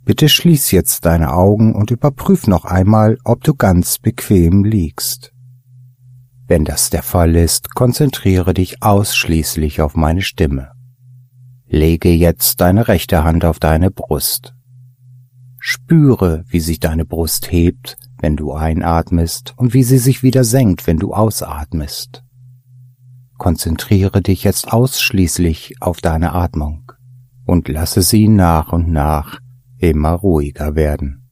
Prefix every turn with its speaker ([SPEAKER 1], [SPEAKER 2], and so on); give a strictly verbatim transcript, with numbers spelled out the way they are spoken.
[SPEAKER 1] Bitte schließ jetzt deine Augen und überprüf noch einmal, ob du ganz bequem liegst. Wenn das der Fall ist, konzentriere dich ausschließlich auf meine Stimme. Lege jetzt deine rechte Hand auf deine Brust. Spüre, wie sich deine Brust hebt, wenn du einatmest, und wie sie sich wieder senkt, wenn du ausatmest. Konzentriere dich jetzt ausschließlich auf deine Atmung und lasse sie nach und nach immer ruhiger werden.